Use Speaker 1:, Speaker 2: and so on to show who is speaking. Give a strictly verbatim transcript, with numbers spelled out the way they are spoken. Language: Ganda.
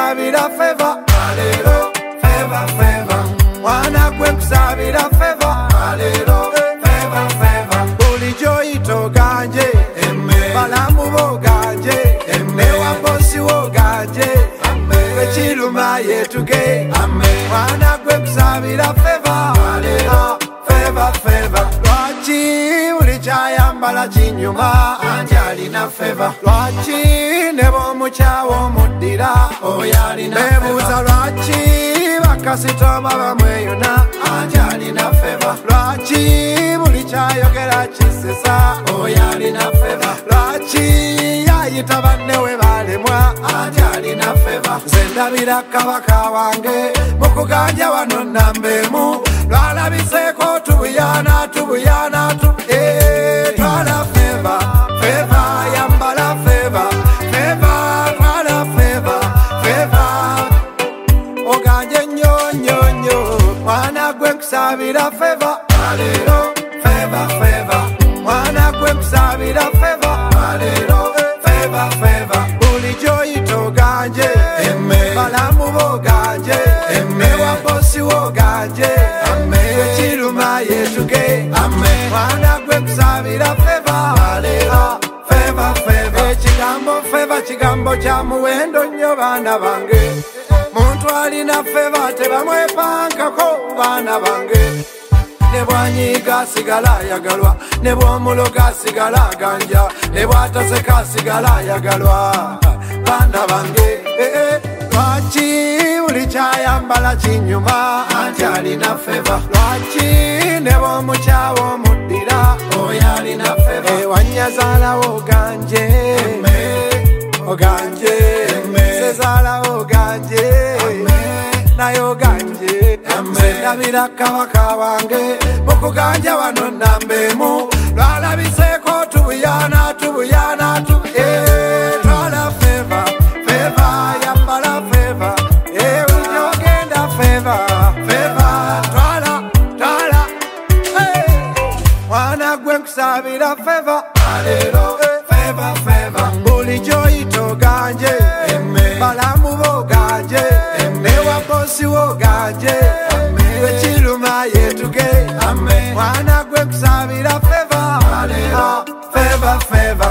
Speaker 1: kusabira favor alero favor favor mwana gwe kusabira favor alero favor favor bulijjo ito ganje balamu bo ganje newa bosi wo ganje ekiruma yetuge mwana gwe kusabira favor alero favor favor lwaki buli kyayambala kinyuma anje alina favor lwaki ne b'omukyawo omuddira oyo alina beebuuza lwaki bakasitoma bamweyuna anje alina favor lwaki buli kyayogera kisesa oyo alina favor lwaki yayita banne we balemwa anje alina favor nze ndabira kabaka wange mu kuganja wano nambeemu lwalabiseeko tubuyana tubuyana tu eh twala favor favor yambala favor favor twala favor favor oganje nnyo nnyo nnyo mwana gwe nkusabira favor alero favor favor mwana gwe nkusabira favor alero favor favor bulijjo ito ganje balamu bo ganje ewa bosi wo ganje ekiruma yetuge mwana gwe kusabira favor alero favor favor ekigambo favor kigambo kya muwendo nnyo baana bange muntu alina favor tebamwepankako baana bange ne bwanyiga asigala ayagalwa ne bw'omuloga asigala aganja ne bw'ataseka asigala ayagalwa baana bange lwaki buli kyayambala kinyuma anti alina favor lwaki ne b'omukyawo omuddira oyo alina favor ewanyazaalawo oganje oganje sezaalawo oganje naye oganje ndabira kabaka wange mukuganja wano nambeemu lwalabiseeko tubuyana tubuyana tu twala favor favor yambala favor uliogenda favor favor twala twala mwana gwe nkusabira favor alero favor favor bulijjo ito ganje balamu bo ganje newa bosi wo ganje ekiruma yetuge mwana gwe nkusabira favor alero favor favor